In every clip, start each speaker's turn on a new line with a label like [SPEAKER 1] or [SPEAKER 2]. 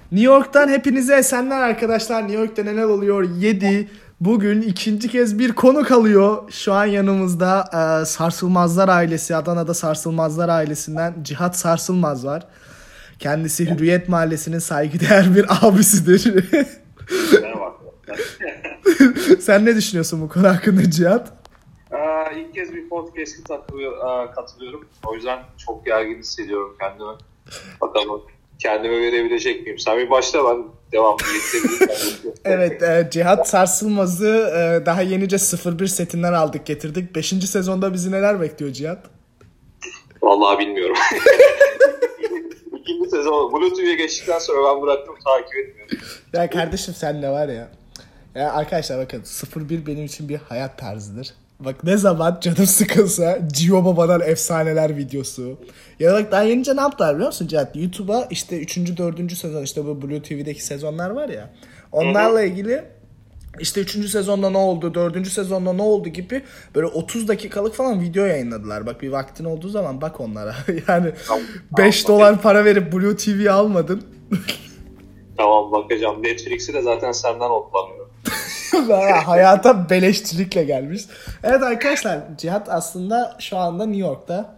[SPEAKER 1] New York'tan hepinize esenler arkadaşlar. New York'ta neler oluyor? 7. Bugün ikinci kez bir konuk alıyor. Şu an yanımızda Sarsılmazlar ailesi, Adana'da Sarsılmazlar ailesinden Cihat Sarsılmaz var. Kendisi Hürriyet Mahallesi'nin saygıdeğer bir abisidir.
[SPEAKER 2] Merhaba.
[SPEAKER 1] Sen ne düşünüyorsun bu konu hakkında Cihat?
[SPEAKER 2] İlk kez bir podcast'a katılıyorum. O yüzden çok gergin hissediyorum kendimi. Bakalım kendime verebilecek miyim? Sen bir başla, ben devamlı getirebilirim.
[SPEAKER 1] Evet, Cihat Sarsılmaz'ı daha yenice 01 setinden aldık getirdik. 5. sezonda bizi neler bekliyor Cihat?
[SPEAKER 2] Vallahi bilmiyorum. İkinci sezon Blue TV'ye geçtikten sonra ben bıraktım, takip etmiyorum.
[SPEAKER 1] Ya kardeşim sen ne var ya? Ya arkadaşlar bakın 01 benim için bir hayat tarzıdır. Bak ne zaman canım sıkılsa Cio Baba'dan efsaneler videosu. Ya bak daha yenice ne yaptılar biliyor musun Cihat? YouTube'a işte 3. 4. sezon işte bu Blue TV'deki sezonlar var ya. Onlarla ilgili işte 3. sezonda ne oldu, 4. sezonda ne oldu gibi böyle 30 dakikalık falan video yayınladılar. Bak bir vaktin olduğu zaman bak onlara. Yani $5 para verip Blue TV'yi almadın.
[SPEAKER 2] Tamam, bakacağım. Netflix'i de zaten senden otlanıyor.
[SPEAKER 1] Hayata beleşçilikle gelmiş. Evet arkadaşlar, Cihat aslında şu anda New York'ta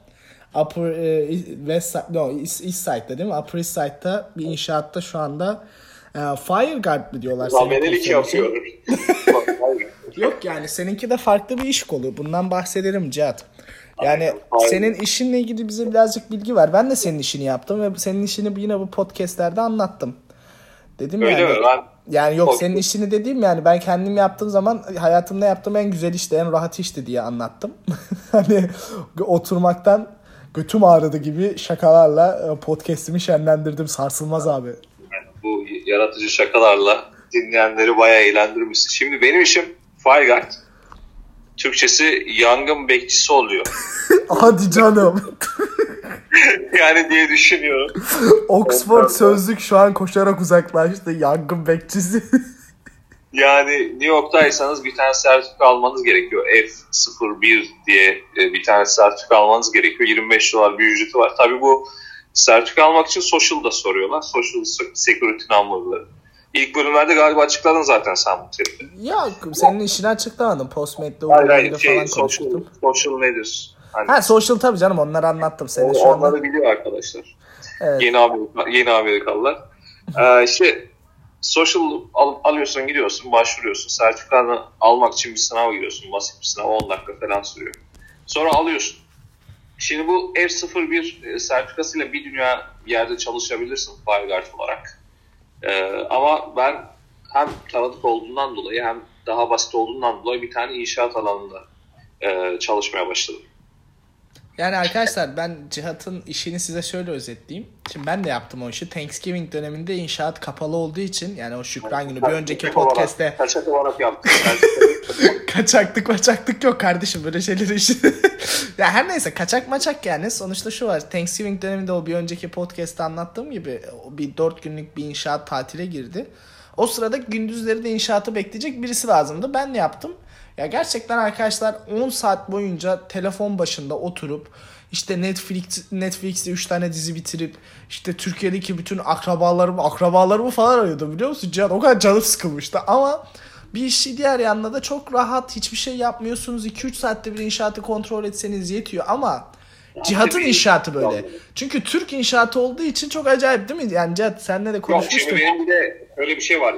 [SPEAKER 1] East Side'da değil mi? Upper East Side'da bir inşaatta şu anda Fire Guard mı diyorlar?
[SPEAKER 2] Zamenelik yapıyor.
[SPEAKER 1] Yok yani seninki de farklı bir iş kolu. Bundan bahsedelim Cihat. Yani senin işinle ilgili bize birazcık bilgi ver. Ben de senin işini yaptım ve senin işini yine bu podcastlerde anlattım. Dedim
[SPEAKER 2] öyle
[SPEAKER 1] yani.
[SPEAKER 2] Mi?
[SPEAKER 1] Yani yok senin işini dediğim yani ben kendim yaptığım zaman hayatımda yaptığım en güzel işti, en rahat işti diye anlattım. Hani oturmaktan götüm ağrıdı gibi şakalarla podcast'imi şenlendirdim Sarsılmaz abi.
[SPEAKER 2] Bu yaratıcı şakalarla dinleyenleri bayağı eğlendirmişsin. Şimdi benim işim Fireguard. Türkçesi yangın bekçisi oluyor.
[SPEAKER 1] Hadi canım.
[SPEAKER 2] Yani diye düşünüyorum.
[SPEAKER 1] Oxford sözlük şu an koşarak uzaklaştı. Yangın bekçisi.
[SPEAKER 2] Yani New York'taysanız bir tane sertifika almanız gerekiyor. F01 diye bir tane sertifika almanız gerekiyor. $25 bir ücreti var. Tabii bu sertifika almak için social da soruyorlar. Social security number'ları. İlk bölümlerde galiba açıkladın zaten sen bu terimi.
[SPEAKER 1] Ya senin işini açıklamadım. Postmate'de
[SPEAKER 2] hayır,
[SPEAKER 1] falan konuştum.
[SPEAKER 2] Social nedir?
[SPEAKER 1] Hani, social tabii canım, onları anlattım. Seni şu anda...
[SPEAKER 2] Onları biliyor arkadaşlar.
[SPEAKER 1] Evet.
[SPEAKER 2] Yeni Amerikalılar. İşte social alıyorsun, gidiyorsun, başvuruyorsun. Sertifikanı almak için bir sınava giriyorsun. Basit bir sınav, 10 dakika falan sürüyor. Sonra alıyorsun. Şimdi bu F01 sertifikasıyla bir dünya yerde çalışabilirsin Fireguard olarak. Ama ben hem tanıdık olduğundan dolayı hem daha basit olduğundan dolayı bir tane inşaat alanında çalışmaya başladım.
[SPEAKER 1] Yani arkadaşlar ben Cihat'ın işini size şöyle özetleyeyim. Şimdi ben de yaptım o işi. Thanksgiving döneminde inşaat kapalı olduğu için, yani o Şükran günü bir önceki podcast'te
[SPEAKER 2] kaçak olarak yaptım.
[SPEAKER 1] kaçaklık yok kardeşim, böyle şeyleri işte. Ya her neyse, kaçak maçak yani. Sonuçta şu var. Thanksgiving döneminde o bir önceki podcast'te anlattığım gibi bir 4 günlük bir inşaat tatile girdi. O sırada gündüzleri de inşaatı bekleyecek birisi lazımdı. Ben de yaptım. Ya gerçekten arkadaşlar 10 saat boyunca telefon başında oturup işte Netflix'te 3 tane dizi bitirip işte Türkiye'deki bütün akrabalarımı falan arıyordum, biliyor musun Cihan? O kadar canım sıkılmıştı ama bir işi diğer yanında da çok rahat, hiçbir şey yapmıyorsunuz. 2-3 saatte bir inşaatı kontrol etseniz yetiyor ama Cihat'ın inşaatı böyle. Çünkü Türk inşaatı olduğu için çok acayip değil mi? Yani Cihat senle de konuşmuştuk.
[SPEAKER 2] Yok, şimdi benim bir de öyle bir şey var.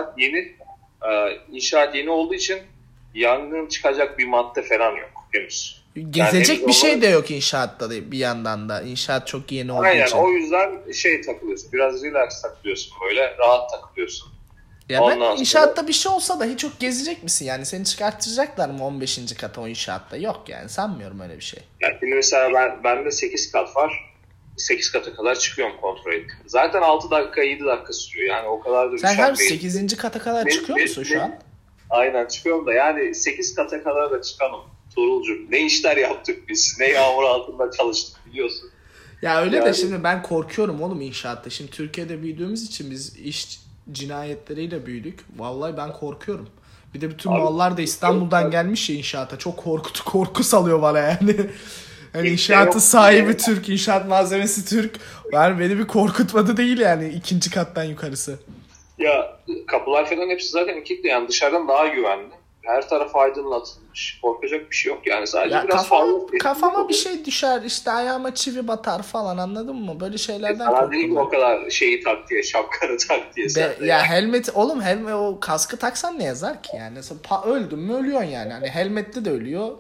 [SPEAKER 2] İnşaat yeni olduğu için yangın çıkacak bir madde falan yok henüz.
[SPEAKER 1] Gezecek yani bir şey de yok inşaatta da bir yandan da. İnşaat çok yeni olduğu
[SPEAKER 2] aynen,
[SPEAKER 1] için.
[SPEAKER 2] o yüzden takılıyorsun. Biraz relax takılıyorsun böyle. Rahat takılıyorsun.
[SPEAKER 1] Ya ben inşaatta bir şey olsa da hiç çok gezecek misin? Yani seni çıkartacaklar mı 15. kata o inşaatta? Yok yani, sanmıyorum öyle bir şey.
[SPEAKER 2] Yani şimdi mesela bende 8 kat var. 8 kata kadar çıkıyorum kontrol edip. Zaten 6 dakika 7 dakika sürüyor. Yani o kadar da
[SPEAKER 1] sen her 8. kata kadar çıkıyor musun şu an?
[SPEAKER 2] Aynen çıkıyorum da yani 8 kata kadar da çıkalım. Tuğrulcuğum, ne işler yaptık biz, ne yağmur altında çalıştık biliyorsun.
[SPEAKER 1] Ya öyle yani... de şimdi ben korkuyorum oğlum inşaatta. Şimdi Türkiye'de büyüdüğümüz için biz iş cinayetleriyle büyüdük. Vallahi ben korkuyorum. Bir de bütün mallar da İstanbul'dan gelmiş ya inşaata. Çok korku salıyor bana yani. Hani inşaatı sahibi Türk, inşaat malzemesi Türk. Yani beni bir korkutmadı değil yani ikinci kattan yukarısı.
[SPEAKER 2] Ya kapılar falan hepsi zaten kilitli, yani dışarıdan daha güvenli. Her taraf aydınlatılmış. Korkacak bir şey yok yani, sadece
[SPEAKER 1] Ya
[SPEAKER 2] biraz fazla.
[SPEAKER 1] kafama bir şey düşer işte, ayağıma çivi batar falan, anladın mı? Böyle şeylerden
[SPEAKER 2] Sana değil mi
[SPEAKER 1] korkuyorum.
[SPEAKER 2] o kadar şeyi tak diye, şapkanı tak diye sen de
[SPEAKER 1] Ya helmet oğlum, helmet, o kaskı taksan ne yazar ki yani? Öldün mü ölüyorsun yani. Hani helmetli de ölüyor.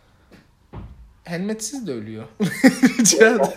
[SPEAKER 1] Helmetsiz de ölüyor. Cihat.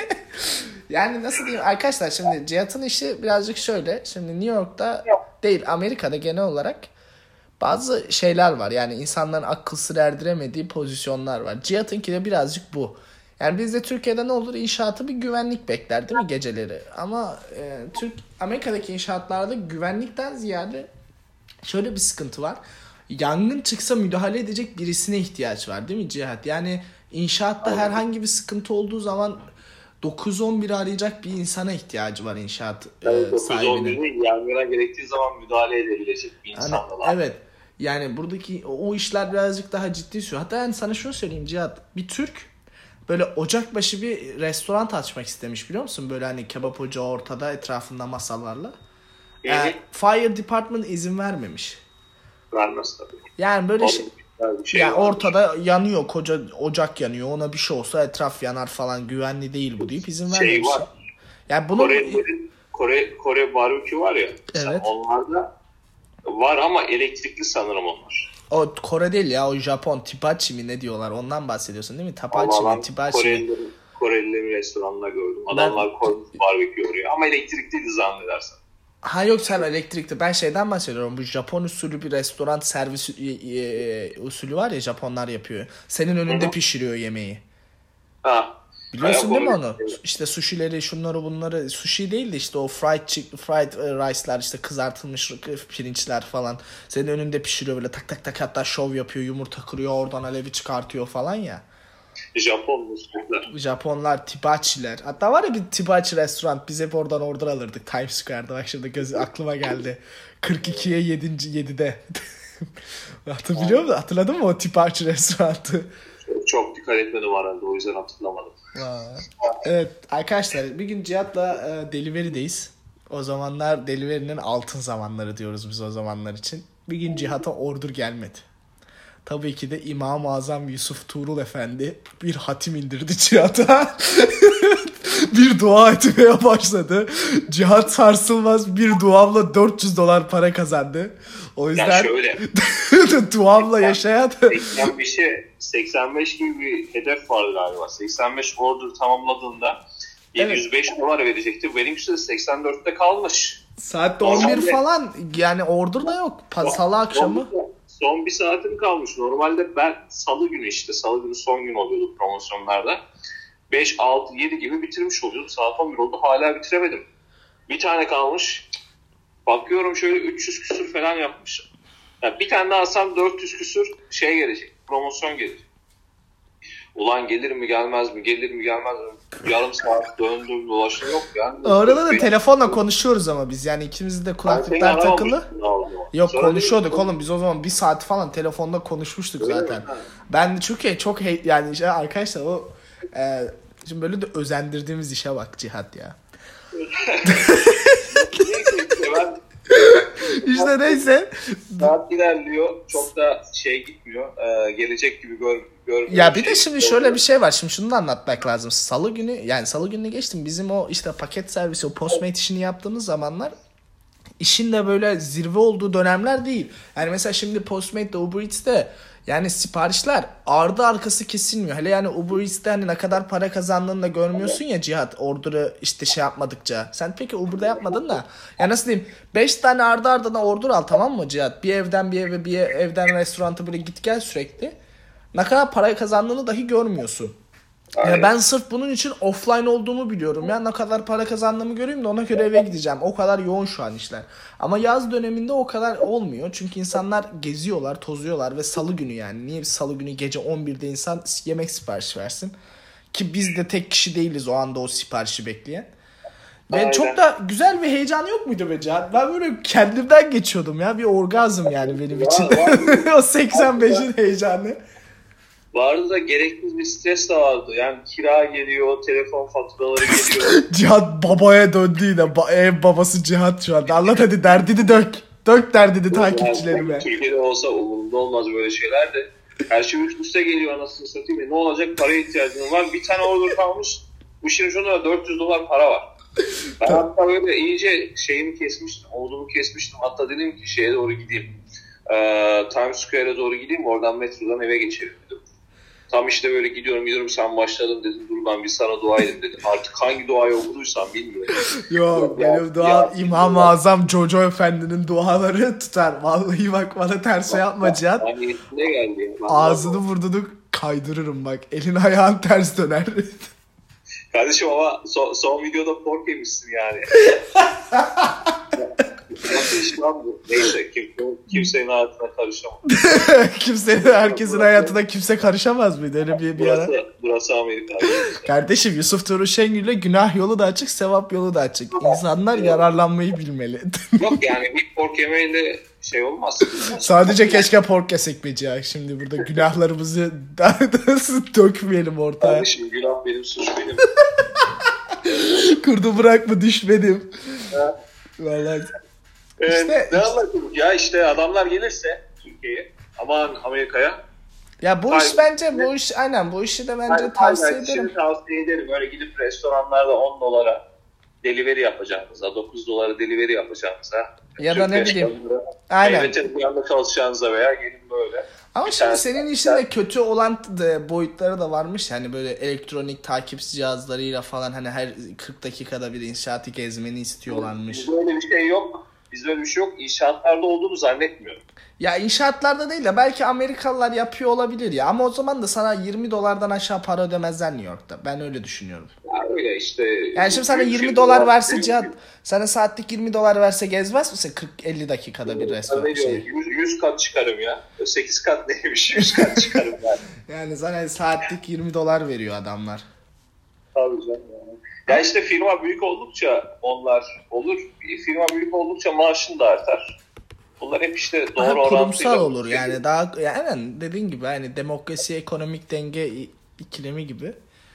[SPEAKER 1] Yani nasıl diyeyim arkadaşlar, şimdi Cihat'ın işi birazcık şöyle. Şimdi New York'ta değil, Amerika'da genel olarak bazı şeyler var. Yani insanların akıl sır erdiremediği pozisyonlar var. Cihat'ınki de birazcık bu. Yani bizde Türkiye'de ne olur? İnşaatı bir güvenlik bekler değil mi geceleri? Ama Amerika'daki inşaatlarda güvenlikten ziyade şöyle bir sıkıntı var. Yangın çıksa müdahale edecek birisine ihtiyaç var değil mi Cihat? Yani inşaatta herhangi bir sıkıntı olduğu zaman 911'i arayacak bir insana ihtiyacı var inşaat sahibinin.
[SPEAKER 2] 911'in yangına gerektiği zaman müdahale edebilecek bir insan da var.
[SPEAKER 1] Evet. Yani buradaki o işler birazcık daha ciddi sürüyor. Hatta yani sana şunu söyleyeyim Cihat. Bir Türk böyle ocakbaşı bir restoran açmak istemiş, biliyor musun? Böyle hani kebap ocağı ortada, etrafında masalarla. Fire Department izin vermemiş.
[SPEAKER 2] Vermez tabii.
[SPEAKER 1] Yani böyle şey yani
[SPEAKER 2] varmış.
[SPEAKER 1] ortada yanıyor, koca ocak yanıyor. Ona bir şey olsa etraf yanar falan, güvenli değil bu deyip izin vermemiş.
[SPEAKER 2] Var.
[SPEAKER 1] Yani bunun
[SPEAKER 2] Kore barbekü var ya.
[SPEAKER 1] Evet.
[SPEAKER 2] Onlarda var ama elektrikli sanırım onlar.
[SPEAKER 1] O Kore değil ya, o Japon, Tipachi mi ne diyorlar, ondan bahsediyorsun değil mi? Tapachi mi, Tipachi mi?
[SPEAKER 2] Korelilerin restoranında gördüm. Adamlar barbekü yoruyor ama elektrikliydi zannedersen.
[SPEAKER 1] Ha yok, sen elektrikli. Ben şeyden bahsediyorum. Bu Japon usulü bir restoran servis usulü var ya, Japonlar yapıyor. Senin önünde pişiriyor yemeği.
[SPEAKER 2] Ha.
[SPEAKER 1] Biliyorsun değil mi onu? İşte sushi'leri, şunları bunları, sushi değil de işte o fried rice'lar, işte kızartılmış pirinçler falan. Senin önünde pişiriyor böyle tak tak tak, hatta şov yapıyor, yumurta kırıyor, oradan alevi çıkartıyor falan ya.
[SPEAKER 2] Japon musluklar.
[SPEAKER 1] Japonlar, Tibachi'ler. Hatta var ya bir Tibachi restoran, biz hep oradan order alırdık Times Square'da. Bak şimdi aklıma geldi. 42'ye 7'de. Hatırlıyor musun? Hatırladın mı o Tibachi restoranı?
[SPEAKER 2] Çok dikkat etmedim herhalde, o yüzden hatırlamadım.
[SPEAKER 1] Evet arkadaşlar, bir gün Cihat'la Delivery'deyiz. O zamanlar Delivery'nin altın zamanları diyoruz biz o zamanlar için. Bir gün Cihat'a order gelmedi. Tabii ki de İmam-ı Azam Yusuf Tuğrul Efendi bir hatim indirdi Cihat'a. Bir dua etmeye başladı. Cihat sarsılmaz bir duamla $400 para kazandı. O yüzden
[SPEAKER 2] ya şöyle,
[SPEAKER 1] duamla yaşayan
[SPEAKER 2] 85 gibi bir hedef vardı galiba. 85 order tamamladığında $705 verecekti. Benimkisi de 84'te kalmış.
[SPEAKER 1] Saatte 11 falan, yani order da yok. Salı akşamı.
[SPEAKER 2] Son bir saatim kalmış. Normalde ben salı günü son gün oluyordu promosyonlarda. 5, 6, 7 gibi bitirmiş oluyordum. Saat 11 oldu, hala bitiremedim. Bir tane kalmış. Bakıyorum şöyle 300 küsür falan yapmış. Yani bir tane daha alsam 400 küsür gelecek. Promosyon gelecek. Ulan gelir mi gelmez mi? Gelir mi gelmez mi? Yarım saat döndüm dolaştım, yok yani.
[SPEAKER 1] Orada da telefonla konuşuyoruz ama biz yani ikimiz de kulaklıklar takılı. Yok sonra konuşuyorduk oğlum biz o zaman, bir saat falan telefonda konuşmuştuk öyle zaten. Ben çünkü çok yani arkadaşlar o şimdi böyle de özendirdiğimiz işe bak Cihat ya. İşte neyse.
[SPEAKER 2] Saat ilerliyor. Çok da gitmiyor. Gelecek gibi görmüyor.
[SPEAKER 1] Ya bir de şimdi şöyle bir şey var. Şimdi şunu da anlatmak lazım. Salı günü geçtim. Bizim o işte paket servisi, o Postmate işini yaptığımız zamanlar işin de böyle zirve olduğu dönemler değil. Yani mesela şimdi Postmate'de, Uber Eats'te yani siparişler ardı arkası kesilmiyor. Hele yani Uber Eats'te hani ne kadar para kazandığını da görmüyorsun ya Cihat, order'ı işte yapmadıkça. Sen peki Uber'da yapmadın da. Ya nasıl diyeyim, 5 tane ardı ardına order al, tamam mı Cihat? Bir evden bir eve, bir evden restoranta böyle git gel sürekli. Ne kadar para kazandığını dahi görmüyorsun. Ya ben sırf bunun için offline olduğumu biliyorum ya. Ne kadar para kazandığımı göreyim de ona göre eve gideceğim. O kadar yoğun şu an işler. Ama yaz döneminde o kadar olmuyor. Çünkü insanlar geziyorlar, tozuyorlar ve salı günü yani. Niye salı günü gece 11'de insan yemek siparişi versin? Ki biz de tek kişi değiliz o anda o siparişi bekleyen. Ve çok da güzel bir heyecan yok muydu be Can? Ben böyle kendimden geçiyordum ya. Bir orgazm yani benim için. O 85'in heyecanı.
[SPEAKER 2] Vardı da gereksiz bir stres de vardı. Yani kira geliyor, telefon faturaları geliyor.
[SPEAKER 1] Cihat babaya döndü yine. Ev babası Cihat şu anda. Anlat hadi, derdini dök. Dök derdini takipçilerime.
[SPEAKER 2] Yani, Türkiye'de olsa umurumda olmaz böyle şeyler de. Her şey üst üste geliyor anasını satayım. Ne olacak? Paraya ihtiyacım var. Bir tane order kalmış. Bu işin ucunda $400 para var. Ben hatta böyle iyice şeyimi kesmiştim. Umudumu kesmiştim. Hatta dedim ki şeye doğru gideyim. Times Square'e doğru gideyim. Oradan metrodan eve geçelim dedim. Tam işte böyle gidiyorum sen başladın dedim. Dur ben bir sana dua edeyim dedim. Artık hangi duayı okuduysam bilmiyorum.
[SPEAKER 1] Yok benim duam İmam-ı Azam Jojo Efendi'nin duaları tutar. Vallahi bak bana ters yapma Cihat.
[SPEAKER 2] Ne geldi?
[SPEAKER 1] Ağzını burnunu kaydırırım bak. Elin ayağın ters döner.
[SPEAKER 2] Kardeşim ama son videoda pork yemişsin yani. Nasıl iş lan bu? Neyse kimsenin hayatına karışamam.
[SPEAKER 1] Herkesin hayatına kimse karışamaz mıydı öyle bir ara?
[SPEAKER 2] Burası Amerika.
[SPEAKER 1] Kardeşim Yusuf Tuğrul Şengül'le günah yolu da açık, sevap yolu da açık. İnsanlar yararlanmayı bilmeli.
[SPEAKER 2] Yok yani bir pork yemeğinde şey olmaz.
[SPEAKER 1] Sadece keşke pork yesek be Cihat. Şimdi burada günahlarımızı dökmeyelim ortaya.
[SPEAKER 2] Kardeşim günah benim, suç benim.
[SPEAKER 1] Kurdu bırakma düş benim. Vallahi. İşte,
[SPEAKER 2] ne anlatayım ya, işte adamlar gelirse Türkiye'ye, aman Amerika'ya.
[SPEAKER 1] Ya bu iş bence bu işi de bence tavsiye ederim.
[SPEAKER 2] Şimdi tavsiye ederim. Öyle gidip restoranlarda $10 delivery yapacağınıza, $9 delivery yapacağınıza.
[SPEAKER 1] Ya da ne bileyim. Aynen.
[SPEAKER 2] Evet, bir anda çalışacağınıza veya gelin böyle.
[SPEAKER 1] Ama şimdi senin işinde kötü olan boyutları da varmış. Hani böyle elektronik takip cihazlarıyla falan hani her 40 dakikada bir inşaatı gezmeni istiyorlarmış.
[SPEAKER 2] Bizde öyle bir şey yok. Bizde öyle bir şey yok. İnşaatlarda olduğunu zannetmiyorum.
[SPEAKER 1] Ya inşaatlarda değil de belki Amerikalılar yapıyor olabilir ya. Ama o zaman da sana $20 aşağı para ödemezler New York'ta. Ben öyle düşünüyorum.
[SPEAKER 2] Ya öyle işte.
[SPEAKER 1] Yani şimdi sana $20 verse Cihat, sana saatlik $20 verse gezmez misin 40-50 dakikada bir restoran şey?
[SPEAKER 2] 100 kat çıkarım ya. 8 kat neymiş, 100 kat çıkarım yani.
[SPEAKER 1] Yani sana saatlik $20 veriyor adamlar.
[SPEAKER 2] Tabii canım yani. Ya işte firma büyük oldukça onlar olur. Firma büyük oldukça maaşın da artar. Bunlar hep işte doğru orantıyla.
[SPEAKER 1] Kurumsal olur yani daha yani dediğin gibi hani demokrasi ekonomik denge ikilemi gibi.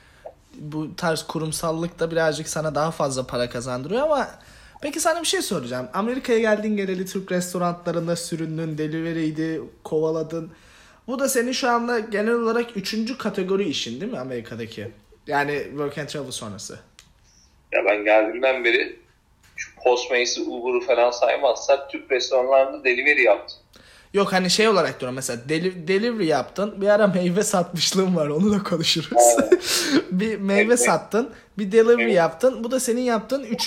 [SPEAKER 1] Bu tarz kurumsallık da birazcık sana daha fazla para kazandırıyor ama peki sana bir şey soracağım. Amerika'ya geldin geleli Türk restoranlarında süründün, delivery'ydi, kovaladın. Bu da senin şu anda genel olarak 3. kategori işin değil mi Amerika'daki? Yani work and travel sonrası.
[SPEAKER 2] Ya ben geldiğimden beri şu Postmates'i, Uber'ı falan saymazsak Türk restoranlarında delivery yaptım.
[SPEAKER 1] Yok hani şey olarak diyorum mesela delivery yaptın. Bir ara meyve satmışlığım var, onu da konuşuruz. Bir meyve sattın, bir delivery yaptın. Bu da senin yaptığın 3.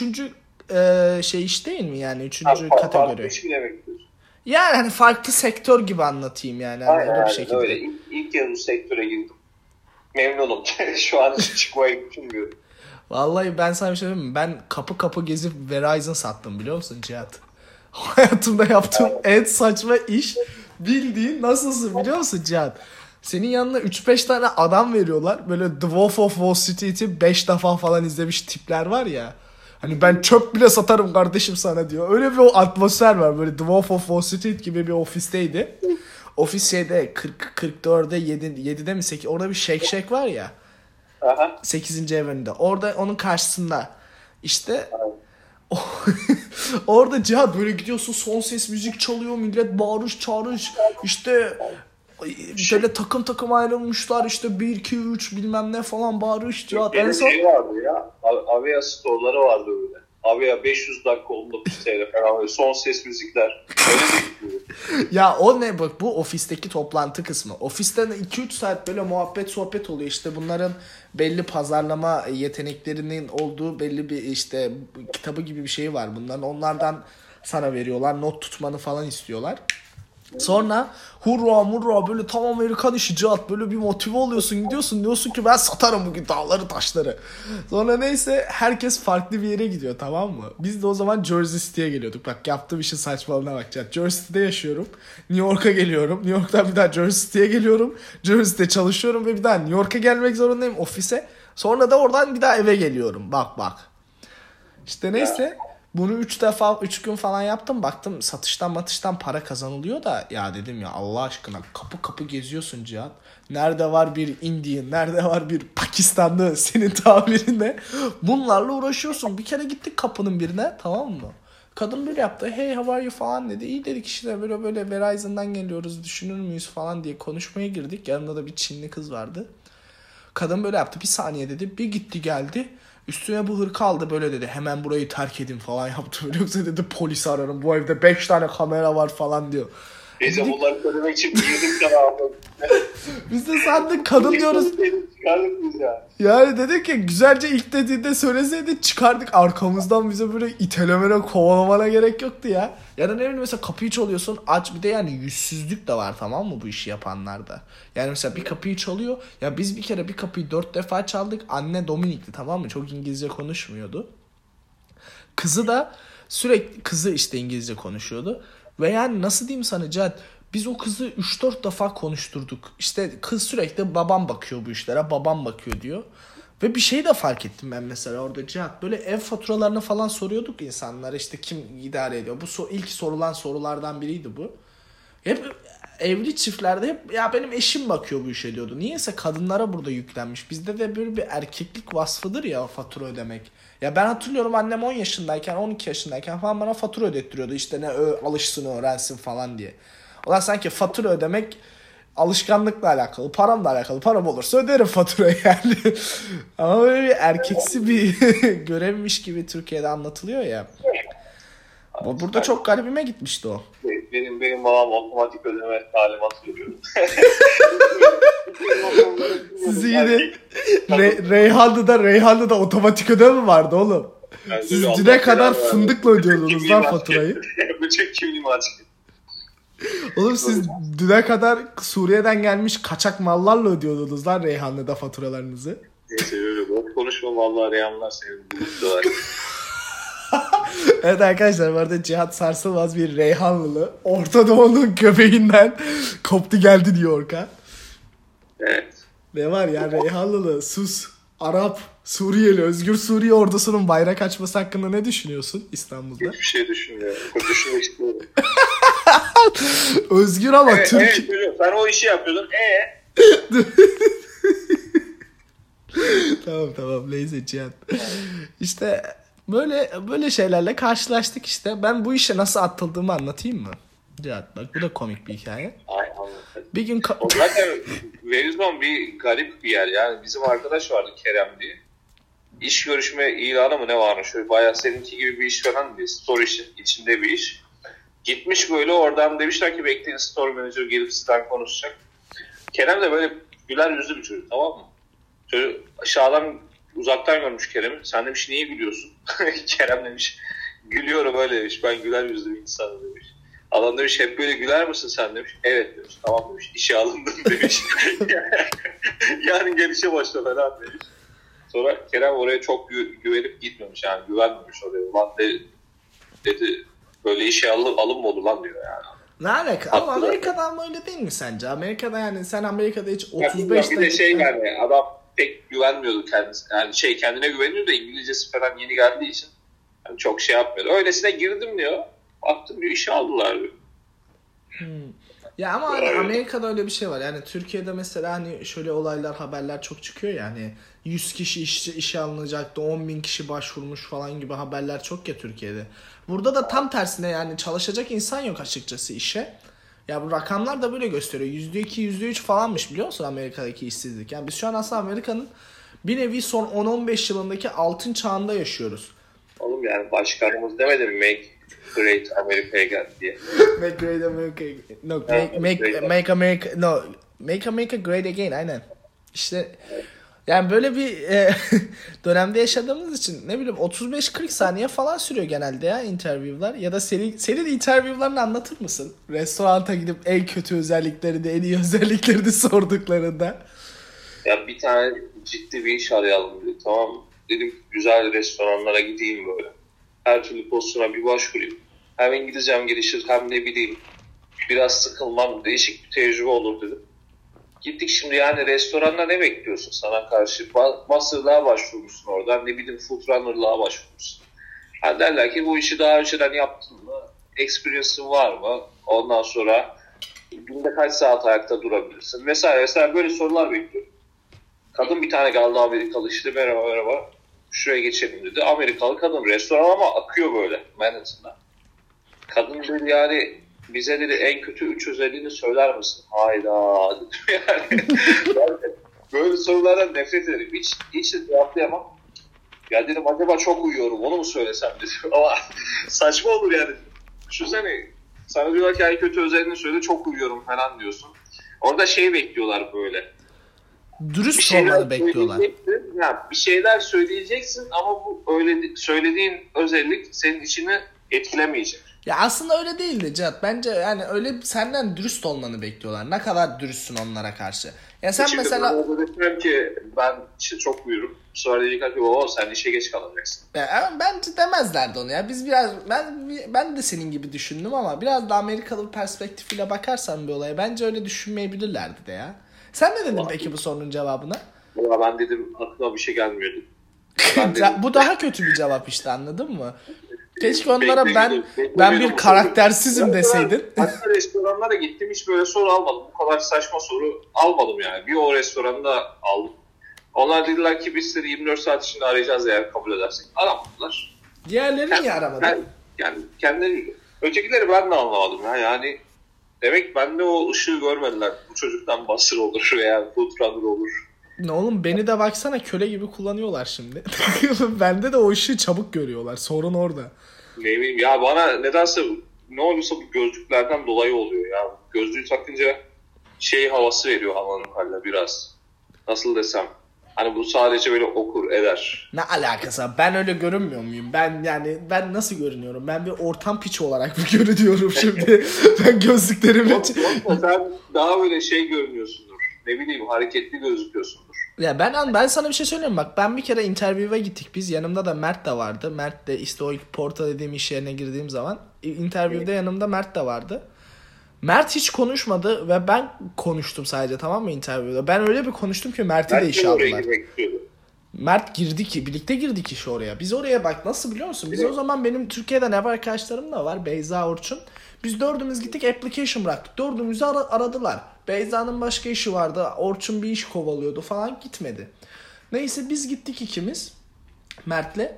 [SPEAKER 1] şey iş değil mi yani 3. kategori?
[SPEAKER 2] Farklı iş mi demektir?
[SPEAKER 1] Yani hani farklı sektör gibi anlatayım yani. Hani
[SPEAKER 2] aynen,
[SPEAKER 1] öyle bir şekilde.
[SPEAKER 2] Öyle. İlk kez bu sektöre girdim. Memnunum. Şu an çıkmayı düşünmüyorum.
[SPEAKER 1] Vallahi ben sana bir şey söyleyeyim mi? Ben kapı kapı gezip Verizon sattım biliyor musun Cihat? Hayatımda yaptığım en saçma iş, bildiğin nasılsın biliyor musun Cihat? Senin yanına 3-5 tane adam veriyorlar. Böyle The Wolf of Wall Street'i 5 defa falan izlemiş tipler var ya. Hani ben çöp bile satarım kardeşim sana diyor. Öyle bir o atmosfer var. Böyle The Wolf of Wall Street gibi bir ofisteydi. Ofis şeyde 44'de 7'de mi 8 orada bir Shake Shack var ya.
[SPEAKER 2] Aha.
[SPEAKER 1] 8. evinde. Orada onun karşısında. İşte orada Cihat böyle gidiyorsun, son ses müzik çalıyor, millet bağırış çağırış, işte böyle takım ayrılmışlar, işte 1-2-3 bilmem ne falan bağırış Cihat. En son
[SPEAKER 2] şey vardı ya, Avia store'ları vardı öyle. Avia 500 dakika 19 TL falan böyle son ses müzikler. Öyle de
[SPEAKER 1] ya o ne bak, bu ofisteki toplantı kısmı. Ofiste 2-3 saat böyle muhabbet sohbet oluyor. İşte bunların belli pazarlama yeteneklerinin olduğu belli bir işte kitabı gibi bir şey var bunların. Onlardan sana veriyorlar. Not tutmanı falan istiyorlar. Sonra hurra böyle tam Amerikan işi Cihat, böyle bir motive oluyorsun, gidiyorsun diyorsun ki ben satarım bugün dağları taşları. Sonra neyse herkes farklı bir yere gidiyor, tamam mı? Biz de o zaman Jersey City'ye geliyorduk. Bak yaptığım işin saçmalığına bak Cihat. Jersey City'de yaşıyorum. New York'a geliyorum. New York'tan bir daha Jersey City'ye geliyorum. Jersey City'de çalışıyorum ve bir daha New York'a gelmek zorundayım ofise. Sonra da oradan bir daha eve geliyorum. Bak. İşte neyse. Bunu 3 gün falan yaptım. Baktım satıştan para kazanılıyor da ya dedim ya Allah aşkına kapı kapı geziyorsun Cihat. Nerede var bir Indian, nerede var bir Pakistanlı senin tabirinde. Bunlarla uğraşıyorsun. Bir kere gittik kapının birine, tamam mı? Kadın böyle yaptı. Hey how are you falan dedi. İyi dedik işte böyle Verizon'dan geliyoruz, düşünür müyüz falan diye konuşmaya girdik. Yanında da bir Çinli kız vardı. Kadın böyle yaptı. Bir saniye dedi. Bir gitti geldi. Üstüne bu hırka aldı böyle dedi. Hemen burayı terk edin falan yaptı. Yoksa dedi polisi ararım. Bu evde 5 tane kamera var falan diyor.
[SPEAKER 2] Neyse bunları söylemek için girdim kanalda.
[SPEAKER 1] Biz de sandık kadın diyoruz.
[SPEAKER 2] Çıkardık biz ya.
[SPEAKER 1] Yani dedik ki güzelce ilk dediğinde söyleseydi çıkardık, arkamızdan bize böyle itelemene kovalamana gerek yoktu ya. Ya da ne bileyim mesela kapıyı çalıyorsun aç, bir de yani yüzsüzlük de var tamam mı bu işi yapanlarda. Yani mesela bir kapıyı çalıyor ya, biz bir kere bir kapıyı 4 defa çaldık, anne Dominik'ti tamam mı, çok İngilizce konuşmuyordu. Kızı işte İngilizce konuşuyordu. Ve yani nasıl diyeyim sana Cihat, biz o kızı 3-4 defa konuşturduk. İşte kız sürekli babam bakıyor bu işlere, babam bakıyor diyor. Ve bir şey de fark ettim ben mesela orada Cihat. Böyle ev faturalarını falan soruyorduk insanlara, işte kim idare ediyor. Bu ilk sorulan sorulardan biriydi bu. Hep evli çiftlerde hep ya benim eşim bakıyor bu işe diyordu. Niyeyse kadınlara burada yüklenmiş. Bizde de böyle bir erkeklik vasfıdır ya fatura ödemek. Ya ben hatırlıyorum annem 10 yaşındayken 12 yaşındayken falan bana fatura ödettiriyordu. İşte ne alışsın öğrensin falan diye. Ulan sanki fatura ödemek alışkanlıkla alakalı, paramla alakalı. Param olursa öderim faturayı yani. Ama böyle bir erkeksi bir görevmiş gibi Türkiye'de anlatılıyor ya. Burada çok garibime gitmişti o.
[SPEAKER 2] Benim babam otomatik ödeme talimatı veriyor.
[SPEAKER 1] Sizin yine Reyhanlı'da otomatik ödeme vardı oğlum.
[SPEAKER 2] Yani
[SPEAKER 1] siz düne kadar fındıkla ödüyordunuz lan faturayı.
[SPEAKER 2] Bütün kimliğimi açık.
[SPEAKER 1] Oğlum siz düne kadar Suriye'den gelmiş kaçak mallarla ödüyordunuz lan Reyhanlı'da faturalarınızı.
[SPEAKER 2] Neyse öyle bu. Konuşma vallahi Reyhanlılar seni buluştular.
[SPEAKER 1] Evet arkadaşlar, bu arada Cihat Sarsılmaz bir Reyhanlılı. Orta Doğu'nun göbeğinden koptu geldi New York'a.
[SPEAKER 2] Evet.
[SPEAKER 1] Ne var ya Reyhanlılı, sus, Arap, Suriyeli, Özgür Suriye ordusunun bayrak açması hakkında ne düşünüyorsun İstanbul'da?
[SPEAKER 2] Hiçbir şey düşünmüyorum. Düşünmek istiyorum.
[SPEAKER 1] Özgür ama
[SPEAKER 2] evet,
[SPEAKER 1] Türk...
[SPEAKER 2] Evet, sen o işi yapıyordun.
[SPEAKER 1] Tamam neyse Cihat. İşte böyle şeylerle karşılaştık işte. Ben bu işe nasıl atıldığımı anlatayım mı? Cihat bak, bu da komik bir hikaye.
[SPEAKER 2] Ay anladım.
[SPEAKER 1] Bir gün
[SPEAKER 2] zaten Verizon bir garip bir yer. Yani bizim arkadaş vardı Kerem diye. İş görüşme ilanı mı ne varmış? Şöyle bayağı seninki gibi bir iş falan değil. Store içinde bir iş. Gitmiş böyle, oradan demişler ki bekleyin store manager gelip sizden konuşacak. Kerem de böyle güler yüzlü bir çocuk, tamam mı? Çocuk aşağıdan uzaktan görmüş Kerem'i. Sen demiş niye gülüyorsun? Kerem demiş gülüyorum öyle demiş. Ben güler yüzlü bir insanım demiş. Adam demiş hep böyle güler misin sen demiş. Evet demiş. Tamam demiş. İşe alındım demiş. Yani gelişe başla falan demiş. Sonra Kerem oraya çok güvenip gitmemiş. Yani güvenmemiş oraya. Ulan dedi böyle işe alınma olur lan diyor yani.
[SPEAKER 1] Ne alaka? Ama Amerika'dan öyle değil mi sence? Amerika'da yani sen Amerika'da hiç 35
[SPEAKER 2] bir de yani adam pek güvenmiyordu kendisi. Yani kendine güveniyor da İngilizcesi falan yeni geldiği için yani çok şey yapmıyordu. Öylesine girdim diyor. Baktım diyor işe aldılar diyor.
[SPEAKER 1] Ya ama hani Amerika'da öyle bir şey var. Yani Türkiye'de mesela hani şöyle olaylar, haberler çok çıkıyor ya, hani 100 kişi işe alınacaktı, 10.000 kişi başvurmuş falan gibi haberler çok ya Türkiye'de. Burada da tam tersine, yani çalışacak insan yok açıkçası işe. Ya bu rakamlar da böyle gösteriyor. %2, %3 falanmış biliyor musun Amerika'daki işsizlik? Yani biz şu an aslında Amerika'nın bir nevi son 10-15 yılındaki altın çağında yaşıyoruz.
[SPEAKER 2] Oğlum yani başkanımız demedi mi Make Great America'ya geldi diye.
[SPEAKER 1] Make Great America. No, make America. No, Make America Great Again. Aynen. İşte yani böyle bir dönemde yaşadığımız için ne bileyim 35-40 saniye falan sürüyor genelde ya interview'lar. Ya da senin interview'larını anlatır mısın? Restoranta gidip en kötü özelliklerini, en iyi özelliklerini sorduklarında.
[SPEAKER 2] Ya bir tane ciddi bir iş arayalım dedi, tamam mı? Dedim güzel restoranlara gideyim böyle. Her türlü pozisyona bir başvurayım. Hem İngilizcem gelişir hem ne bileyim biraz sıkılmam, değişik bir tecrübe olur dedim. Gittik şimdi, yani restoranda ne bekliyorsun sana karşı? Master'lığa başvurmuşsun oradan, ne bileyim food runner'lığa başvurmuşsun. Ha, derler ki bu işi daha önceden yaptın mı? Experience'ın var mı? Ondan sonra günde kaç saat ayakta durabilirsin? Vesaire böyle sorular bekliyor. Kadın bir tane geldi, Amerikalı, işte merhaba şuraya geçelim dedi. Amerikalı kadın, restoran ama akıyor böyle Manhattan'da. Kadın dedi yani bize dedi en kötü 3 özelliğini söyler misin? Hayda dedim yani. Böyle sorulardan nefret ederim. Hiç de cevaplayamam. Ya dedim acaba çok uyuyorum onu mu söylesem dedim. Ama saçma olur yani. Düşünsene sana diyorlar ki en kötü özelliğini söyle, çok uyuyorum falan diyorsun. Orada şey bekliyorlar böyle.
[SPEAKER 1] Dürüst olmanı bekliyorlar.
[SPEAKER 2] Yani bir şeyler söyleyeceksin ama bu öyle söylediğin özellik senin içini etkilemeyecek.
[SPEAKER 1] Ya aslında öyle değildi Cihat. Bence yani öyle senden dürüst olmanı bekliyorlar. Ne kadar dürüstsün onlara karşı. Ya sen
[SPEAKER 2] çünkü
[SPEAKER 1] mesela...
[SPEAKER 2] Ben ki ben işte çok uyurum. Sonra diyecekler ki o sen işe geç kalacaksın.
[SPEAKER 1] Ya, bence demezlerdi onu ya. Biz biraz ben de senin gibi düşündüm ama biraz da Amerikalı bir perspektifiyle bakarsan bir olaya bence öyle düşünmeyebilirlerdi de ya. Sen ne dedin peki bu sorunun cevabına?
[SPEAKER 2] Valla ben dedim aklıma bir şey gelmiyordu.
[SPEAKER 1] Bu daha kötü bir cevap işte, anladın mı? Keşke onlara ben bir karaktersizim deseydin.
[SPEAKER 2] Hatta restoranlara gittim, hiç böyle soru almadım. Bu kadar saçma soru almadım yani. Bir o restoranda aldım. Onlar dediler ki biz sizi 24 saat içinde arayacağız eğer kabul edersek. Aramadılar.
[SPEAKER 1] Diğerleri niye aramadı?
[SPEAKER 2] Yani kendileri, ötekileri ben de anlamadım ya. Yani demek bende o ışığı görmediler. Bu çocuktan basır olur veya foodrunner olur.
[SPEAKER 1] Ne oğlum, beni de baksana köle gibi kullanıyorlar şimdi. Bende de o ışığı çabuk görüyorlar. Sorun orada.
[SPEAKER 2] Ne bileyim ya, bana nedense ne olursa bu gözlüklerden dolayı oluyor ya. Gözlüğü takınca şey havası veriyor havanın haline biraz. Nasıl desem. Hani bu sadece böyle okur eder.
[SPEAKER 1] Ne alakası var? Ben öyle görünmüyor muyum? Ben nasıl görünüyorum? Ben bir ortam piçi olarak mı görünüyorum şimdi? Ben gözlüklerimi...
[SPEAKER 2] Sen daha böyle şey görünüyorsundur. Ne bileyim, hareketli gözüküyorsundur.
[SPEAKER 1] Ya ben sana bir şey söyleyeyim, bak ben bir kere interview'e gittik biz, yanımda da Mert de vardı. Mert de işte o Porta dediğim iş yerine girdiğim zaman interview'de yanımda Mert de vardı. Mert hiç konuşmadı ve ben konuştum sadece, tamam mı, interview'da. Ben öyle bir konuştum ki Mert'i de işe aldılar. Mert girdi ki, birlikte girdik işe oraya. Biz oraya bak nasıl biliyor musun? Biz o zaman benim Türkiye'den ev arkadaşlarım da var, Beyza, Orçun. Biz dördümüz gittik, application bıraktık. Dördümüzü aradılar. Beyza'nın başka işi vardı. Orçun bir iş kovalıyordu falan, gitmedi. Neyse biz gittik ikimiz Mert'le.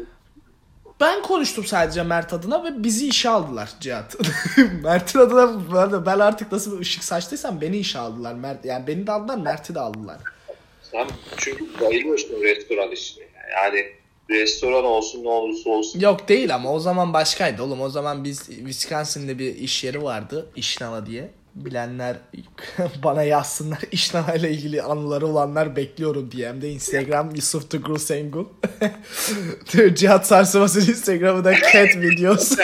[SPEAKER 1] Ben konuştum sadece Mert adına ve bizi işe aldılar Cihat. Mert'in adına ben artık nasıl bir ışık saçtıysam beni işe aldılar. Yani beni de aldılar, Mert'i de aldılar.
[SPEAKER 2] Sen çünkü bayılıyorsun restoran işine. Yani restoran olsun ne olursa olsun.
[SPEAKER 1] Yok değil ama o zaman başkaydı oğlum. O zaman biz Wisconsin'de bir iş yeri vardı, İşnala diye. Bilenler bana yazsınlar. İşnala ile ilgili anıları olanlar bekliyorum DM'de. Instagram Yusuf Tugru Sengul. Cihat Sarsılmaz'ın Instagram'ı da cat videos.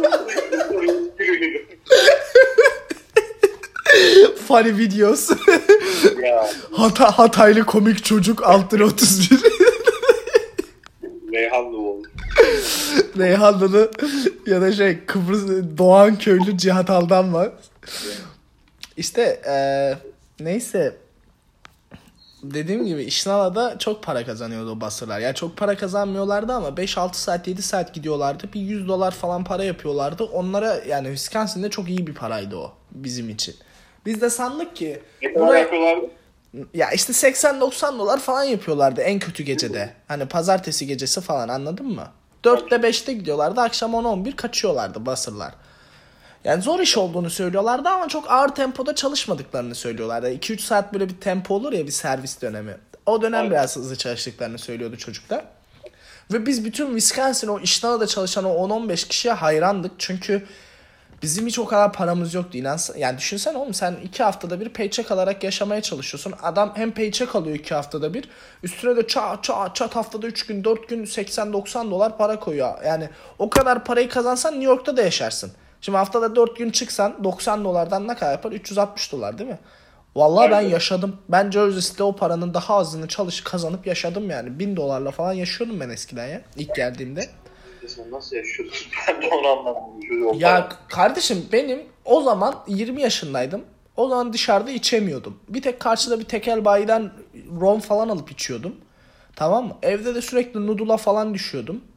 [SPEAKER 1] Funny videos. Hataylı komik çocuk +31.
[SPEAKER 2] Reyhanlı oldu.
[SPEAKER 1] Reyhanlı'lı ya da Kıbrıs Doğan köylü Cihat Aldan var. İşte neyse, dediğim gibi İşnala'da çok para kazanıyordu o basırlar. Yani çok para kazanmıyorlardı ama 5-6 saat 7 saat gidiyorlardı. Bir $100 falan para yapıyorlardı. Onlara yani Wisconsin'de çok iyi bir paraydı o bizim için. Biz de sandık ki...
[SPEAKER 2] Ne kadar yapıyorlardı?
[SPEAKER 1] Ya işte $80-90 falan yapıyorlardı en kötü gecede. Hani pazartesi gecesi falan, anladın mı? 4'te 5'te gidiyorlardı, akşam 10-11 kaçıyorlardı basırlar. Yani zor iş olduğunu söylüyorlardı ama çok ağır tempoda çalışmadıklarını söylüyorlardı. 2-3 saat böyle bir tempo olur ya, bir servis dönemi. O dönem biraz hızlı çalıştıklarını söylüyordu çocuklar. Ve biz bütün Wisconsin o İşnala'da çalışan o 10-15 kişiye hayrandık. Çünkü bizim hiç o kadar paramız yoktu. Yani düşünsene oğlum, sen 2 haftada bir paycheck alarak yaşamaya çalışıyorsun. Adam hem paycheck alıyor 2 haftada bir. Üstüne de çat haftada 3 gün 4 gün $80-90 para koyuyor. Yani o kadar parayı kazansan New York'ta da yaşarsın. Şimdi haftada 4 gün çıksan $90'dan ne kadar yapar? $360 değil mi? Vallahi ben yaşadım. Ben Jersey'de o paranın daha azını kazanıp yaşadım yani. $1000'la falan yaşıyordum ben eskiden ya. İlk geldiğimde.
[SPEAKER 2] Sen nasıl yaşıyorsun? Ben de onu anlamadım.
[SPEAKER 1] Ya kardeşim, benim o zaman 20 yaşındaydım. O zaman dışarıda içemiyordum. Bir tek karşıda bir tekel bayiden rom falan alıp içiyordum. Tamam mı? Evde de sürekli noodle'a falan düşüyordum.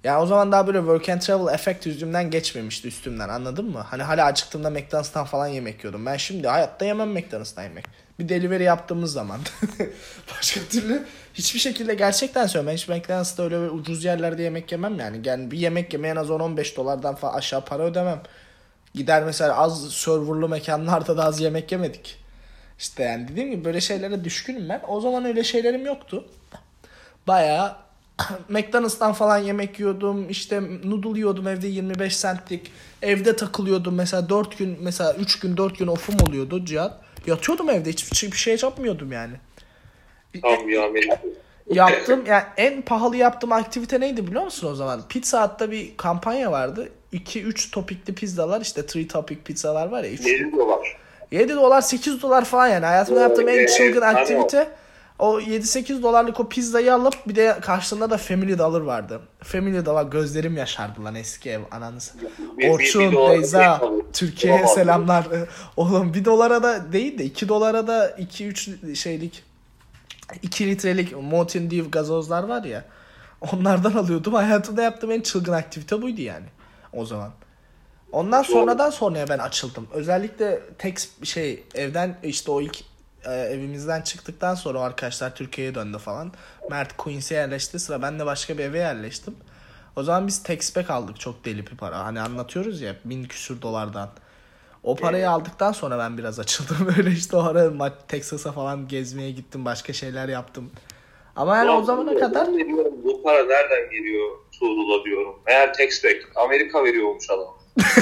[SPEAKER 1] Yani o zaman daha böyle work and travel effect yüzümden geçmemişti üstümden, anladın mı? Hani hala acıktığımda McDonald's'tan falan yemek yiyordum. Ben şimdi hayatta yemem McDonald's'tan yemek. Bir delivery yaptığımız zaman. Başka türlü hiçbir şekilde gerçekten söylüyorum. Ben hiç McDonald's'ta öyle ucuz yerlerde yemek yemem yani. Yani bir yemek yemeye en az 10-15 dolardan falan aşağı para ödemem. Gider mesela az serverlı mekanlarda da az yemek yemedik. İşte yani dediğim gibi böyle şeylere düşkünüm ben. O zaman öyle şeylerim yoktu. Bayağı McDonald's'tan falan yemek yiyordum. İşte noodle yiyordum evde 25 centlik. Evde takılıyordum mesela 4 gün, mesela 3 gün 4 gün off'um oluyordu Cihat. Yatıyordum evde, hiçbir şey yapmıyordum yani.
[SPEAKER 2] Tam bir Amerika.
[SPEAKER 1] Yaptım yani en pahalı yaptığım aktivite neydi biliyor musun o zaman? Pizza Hut'ta bir kampanya vardı. 2-3 topikli pizzalar, işte 3 topic pizzalar var ya.
[SPEAKER 2] 7 dolar.
[SPEAKER 1] 7 dolar 8 dolar falan yani. Hayatımda yaptığım en çılgın aktivite. O 7-8 dolarlık o pizzayı alıp bir de karşılığında da Family Dollar vardı. Family Dollar, gözlerim yaşardı lan, eski ev ananız. Orçun, Beyza, Türkiye'ye selamlar. Oğlum 1 dolara da değil de 2 dolara da 2-3 şeylik 2 litrelik Mountain Dew gazozlar var ya. Onlardan alıyordum. Hayatımda yaptığım en çılgın aktivite buydu yani o zaman. Ondan sonraya ben açıldım. Özellikle tek evden işte o ilk evimizden çıktıktan sonra o arkadaşlar Türkiye'ye döndü falan. Mert Queens'e yerleşti. Sıra ben de başka bir eve yerleştim. O zaman biz Texpack aldık, çok deli bir para. Hani anlatıyoruz ya 1000 küsür dolardan. O parayı aldıktan sonra ben biraz açıldım. Böyle işte o ara Texas'a falan gezmeye gittim. Başka şeyler yaptım. Ama yani o zamana kadar...
[SPEAKER 2] Bu para nereden geliyor Tuğrul'a diyorum. Eğer Texpack Amerika veriyormuş adam.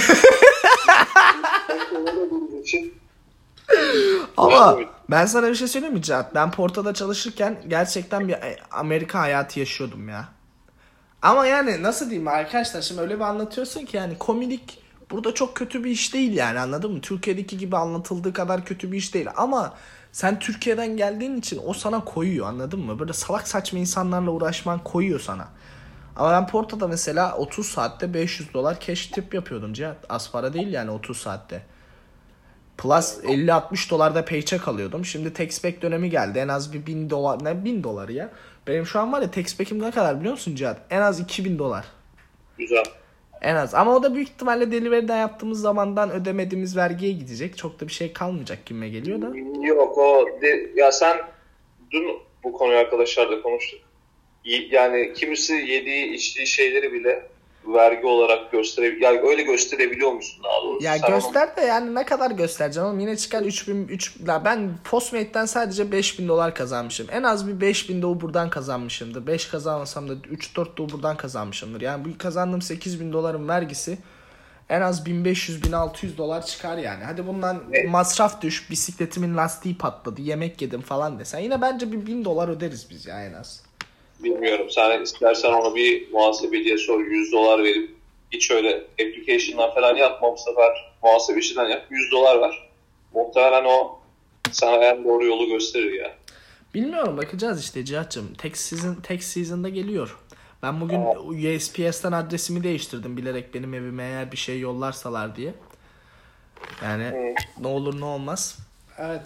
[SPEAKER 1] Ama ben sana bir şey söyleyeyim mi Cihat? Ben Porto'da çalışırken gerçekten bir Amerika hayatı yaşıyordum ya. Ama yani nasıl diyeyim arkadaşlar, şimdi öyle bir anlatıyorsun ki yani komilik burada çok kötü bir iş değil yani, anladın mı? Türkiye'deki gibi anlatıldığı kadar kötü bir iş değil ama sen Türkiye'den geldiğin için o sana koyuyor, anladın mı? Böyle salak saçma insanlarla uğraşman koyuyor sana. Ama ben Porto'da mesela 30 saatte 500 dolar cash tip yapıyordum Cihat. Az para değil yani 30 saatte. Plus 50-60 dolarda paycheck alıyordum. Şimdi Texpack dönemi geldi. En az bir 1000 dolar. Ne 1000 doları ya? Benim şu an var ya Texpack'im ne kadar biliyor musun Cihat? En az 2000 dolar.
[SPEAKER 2] Güzel.
[SPEAKER 1] En az. Ama o da büyük ihtimalle delivery'den yaptığımız zamandan ödemediğimiz vergiye gidecek. Çok da bir şey kalmayacak gibime geliyor da.
[SPEAKER 2] Yok ya sen dün bu konuyu arkadaşlarla konuştuk. Yani kimisi yediği içtiği şeyleri bile vergi olarak yani öyle gösterebiliyor musun daha doğrusu?
[SPEAKER 1] Ya sen göster de yani ne kadar göstereceğim oğlum, yine çıkar 3000 ben Postmate'den sadece 5000 dolar kazanmışım. En az bir 5000 de o buradan kazanmışımdır. 5 kazanmasam da 3-4 de o buradan kazanmışımdır. Yani bu kazandığım 8000 doların vergisi en az 1500-1600 dolar çıkar yani. Hadi bundan masraf düş, bisikletimin lastiği patladı, yemek yedim falan desen yine bence bir 1000 dolar öderiz biz ya en az.
[SPEAKER 2] Bilmiyorum. Sen istersen onu bir muhasebeciye sor. 100 dolar verip hiç öyle application'dan falan yapma, bu sefer muhasebeciden yap. 100 dolar var. Muhtemelen o sana en doğru yolu gösterir ya.
[SPEAKER 1] Bilmiyorum, bakacağız işte Cihat'cığım. Tax season'da geliyor. Ben bugün USPS'ten adresimi değiştirdim bilerek benim evime eğer bir şey yollarsalar diye. Yani ne olur ne olmaz. Evet.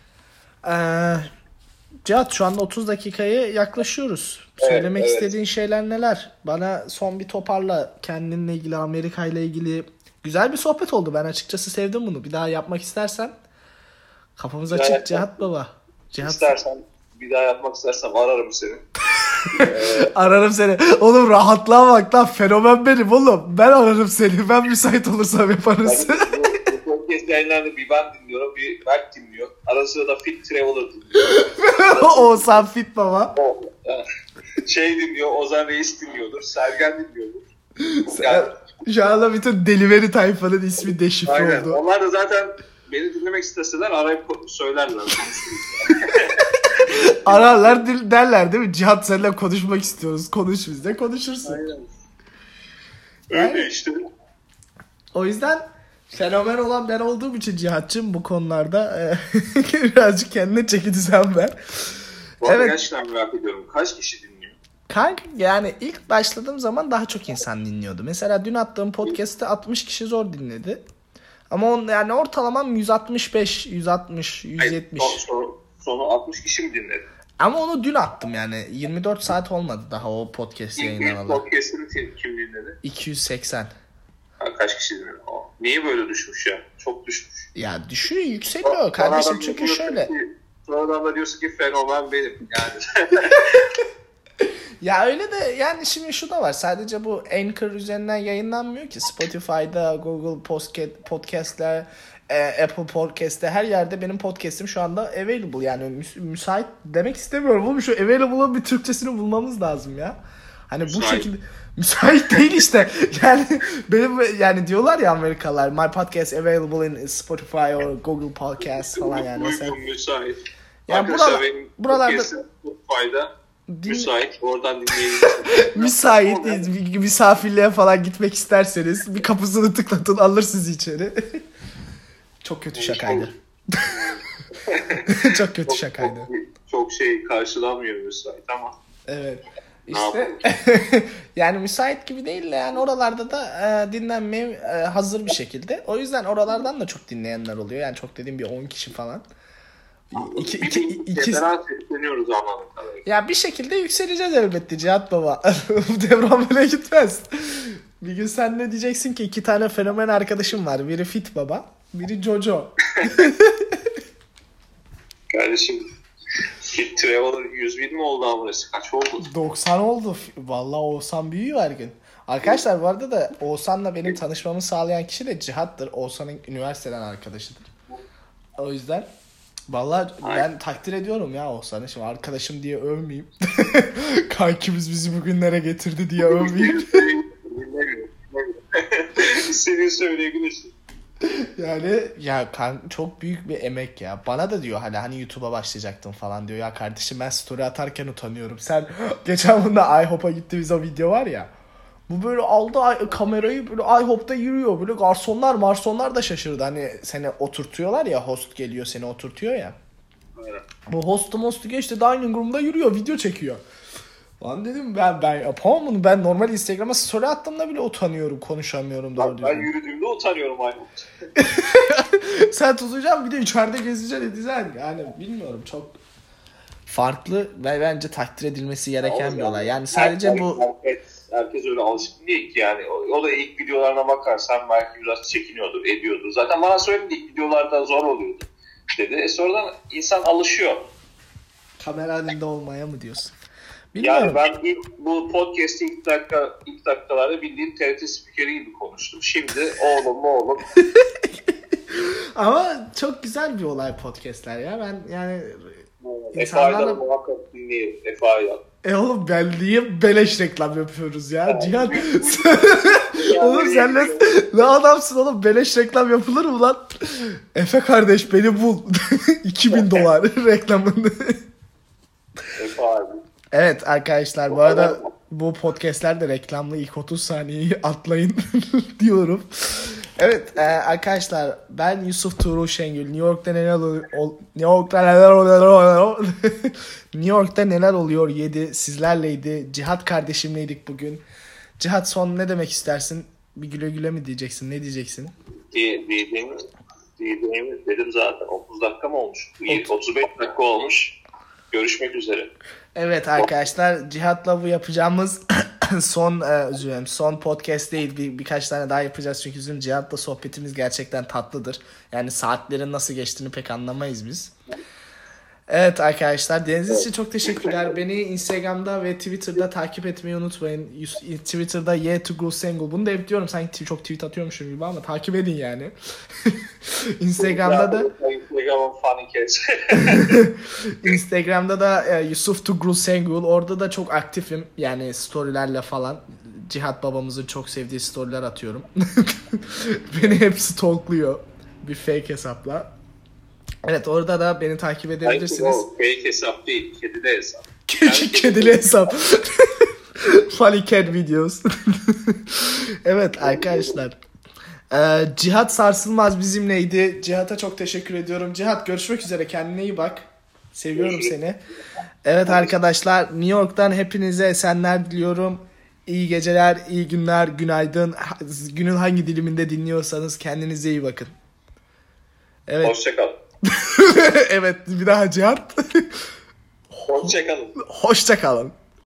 [SPEAKER 1] Cihat şu anda 30 dakikaya yaklaşıyoruz. Söylemek istediğin şeyler neler? Bana son bir toparla, kendinle ilgili, Amerika ile ilgili. Güzel bir sohbet oldu. Ben açıkçası sevdim bunu. Bir daha yapmak istersen kafamız açık Cihat baba.
[SPEAKER 2] Bir daha yapmak istersem ararım seni.
[SPEAKER 1] Ararım seni. Oğlum rahatlığa bak lan, fenomen benim oğlum. Ben ararım seni. Ben müsait olursam yaparız.
[SPEAKER 2] Bu podcast yayınlarında bir ben dinliyorum, bir Berk dinliyor. Arada sırada Fit Traveler dinliyor.
[SPEAKER 1] Oğuzhan Fit baba.
[SPEAKER 2] Dinliyor, Ozan Reis dinliyordur, Sergen dinliyordur.
[SPEAKER 1] Şu anda bütün delivery tayfanın ismi deşifre oldu.
[SPEAKER 2] Onlar da zaten beni dinlemek isteseler arayıp söylerler.
[SPEAKER 1] Ararlar derler değil mi? Cihat seninle konuşmak istiyoruz. Konuş bizle, konuşursun.
[SPEAKER 2] Aynen. Öyle yani, işte.
[SPEAKER 1] O yüzden fenomen olan ben olduğum için Cihat'cığım bu konularda birazcık kendine çeki düzen ver.
[SPEAKER 2] Bu arada gerçekten merak ediyorum. Kaç kişi dinliyor?
[SPEAKER 1] Kanka yani ilk başladığım zaman daha çok insan dinliyordu. Mesela dün attığım podcast'te 60 kişi zor dinledi. Ama yani ortalamam 165, 160, 170.
[SPEAKER 2] Sonu 60 kişi mi dinledi?
[SPEAKER 1] Ama onu dün attım yani. 24 saat olmadı daha o podcast yayınlanalı.
[SPEAKER 2] Podcast'ın kim dinledi?
[SPEAKER 1] 280.
[SPEAKER 2] Kaç kişi dinledi? Niye böyle düşmüş ya? Çok düşmüş.
[SPEAKER 1] Ya düşüyor, yükseliyor kardeşim çünkü şöyle.
[SPEAKER 2] Sonradan da diyorsun ki fenomen benim yani.
[SPEAKER 1] Ya öyle de yani şimdi şu da var. Sadece bu Anchor üzerinden yayınlanmıyor ki. Spotify'da, Google Podcast'ler, Apple Podcast'te her yerde benim podcast'im şu anda available. Yani müsait demek istemiyorum. Oğlum şu available'ın bir Türkçesini bulmamız lazım ya. Hani bu şekilde müsait değil işte. Yani benim yani diyorlar ya Amerikalılar my podcast available in Spotify or Google Podcast falan yani mesela.
[SPEAKER 2] Müsait.
[SPEAKER 1] Yani buralarda
[SPEAKER 2] Spotify'da müsait. Oradan dinleyebilirsiniz.
[SPEAKER 1] Müsait misafirliğe falan gitmek isterseniz bir kapısını tıklatın alır sizi içeri. Çok kötü şakaydı. Çok kötü şakaydı.
[SPEAKER 2] Çok karşılanmıyor müsait ama.
[SPEAKER 1] Evet. İşte yani müsait gibi değil de yani oralarda da dinlenmeye hazır bir şekilde. O yüzden oralardan da çok dinleyenler oluyor. Yani çok dediğim bir 10 kişi falan.
[SPEAKER 2] Sesleniyoruz anladım.
[SPEAKER 1] Ya bir şekilde yükseleceğiz elbette Cihat Baba. Devran böyle gitmez. Bir gün sen ne diyeceksin ki 2 tane fenomen arkadaşım var. Biri Fit Baba, biri Jojo.
[SPEAKER 2] Kardeşim Fit Traveler 100.000 mi oldu ama kaç oldu?
[SPEAKER 1] 90 oldu. Vallahi Oğuzhan büyüyor her gün. Arkadaşlar bu arada da Oğuzhan'la benim tanışmamı sağlayan kişi de Cihat'tır. Oğuzhan'ın üniversiteden arkadaşıdır. O yüzden vallahi ben takdir ediyorum ya Oğuzhan'ı. Şimdi arkadaşım diye övmeyeyim. Kankimiz bizi bugünlere getirdi diye övmeyeyim.
[SPEAKER 2] Senin söyleyebilirsin.
[SPEAKER 1] Yani ya çok büyük bir emek ya. Bana da diyor hani YouTube'a başlayacaktım falan diyor. Ya kardeşim ben story atarken utanıyorum. Sen geçen bunda IHOP'a gittiğimiz o video var ya. Bu böyle aldı kamerayı böyle IHOP'ta yürüyor. Böyle garsonlar da şaşırdı. Hani seni oturtuyorlar ya, host geliyor seni oturtuyor ya.
[SPEAKER 2] Evet.
[SPEAKER 1] Bu hostu geçti dining room'da yürüyor, video çekiyor. Lan dedim ben yapamam bunu. Ben normal Instagram'a story attığımda bile utanıyorum, konuşamıyorum doğru düzgün.
[SPEAKER 2] Ben yürüdüğümde utanıyorum aynı.
[SPEAKER 1] Sen tutacaksın bir de içeride gezeceksin edeceksin. Yani bilmiyorum, çok farklı ve bence takdir edilmesi gereken bir olay. Yani sadece bu...
[SPEAKER 2] Herkes öyle alışkın değil ki yani. O da ilk videolarına bakarsan belki biraz çekiniyordur, ediyordur. Zaten bana söyledi ilk videolarda zor oluyordu dedi. Sonradan insan alışıyor.
[SPEAKER 1] Kamera önünde olmaya mı diyorsun? Bilmiyorum.
[SPEAKER 2] Yani ben bu podcast'te ilk dakikalarda bildiğim TRT spikeri gibi konuştum. Şimdi oğlum.
[SPEAKER 1] Ama çok güzel bir olay podcast'ler ya. Ben yani
[SPEAKER 2] Efa'yla muhakkak dinleyin. Efa'yla.
[SPEAKER 1] Oğlum ben niye beleş reklam yapıyoruz ya? Cihan oğlum sen ne adamsın oğlum, beleş reklam yapılır mı lan? Efe kardeş beni bul. $2000 reklamını.
[SPEAKER 2] Efe abi.
[SPEAKER 1] Evet arkadaşlar bu arada bu podcastlerde reklamlı ilk 30 saniyeyi atlayın diyorum. Evet arkadaşlar ben Yusuf Tuğrul Şengül. New York'ta neler oluyor 7 sizlerleydi. Cihat kardeşimleydik bugün. Cihat son ne demek istersin? Bir güle güle mi diyeceksin? Ne diyeceksin?
[SPEAKER 2] Diyeceğimi dedim zaten. 30 dakika mı olmuş? 35 dakika olmuş. Görüşmek üzere.
[SPEAKER 1] Evet arkadaşlar Cihat'la bu yapacağımız son podcast değil, birkaç tane daha yapacağız çünkü bizim Cihat'la sohbetimiz gerçekten tatlıdır. Yani saatlerin nasıl geçtiğini pek anlamayız biz. Evet arkadaşlar dinlediğiniz için çok teşekkürler. Beni Instagram'da ve Twitter'da takip etmeyi unutmayın. Twitter'da @ToGrowSengle. Bunu da hep diyorum sanki çok tweet atıyormuşum gibi ama takip edin yani. Instagram'da da Instagram'da da Yusuf ToGrowSengle. Orada da çok aktifim. Yani storylerle falan. Cihat babamızın çok sevdiği storyler atıyorum. Beni hep stalkluyor. Bir fake hesapla. Evet orada da beni takip edebilirsiniz.
[SPEAKER 2] Fake hesap değil, kedili hesap.
[SPEAKER 1] Kedili hesap. Funny cat videos. Evet arkadaşlar. Cihat Sarsılmaz bizimleydi. Cihat'a çok teşekkür ediyorum. Cihat görüşmek üzere, kendine iyi bak. Seviyorum seni. Evet arkadaşlar New York'tan hepinize esenler diliyorum. İyi geceler, iyi günler, günaydın. Günün hangi diliminde dinliyorsanız kendinize iyi bakın. Evet.
[SPEAKER 2] Hoşçakal.
[SPEAKER 1] Evet bir daha Cihat.
[SPEAKER 2] Hoşçakalın.
[SPEAKER 1] Hoşça kalın.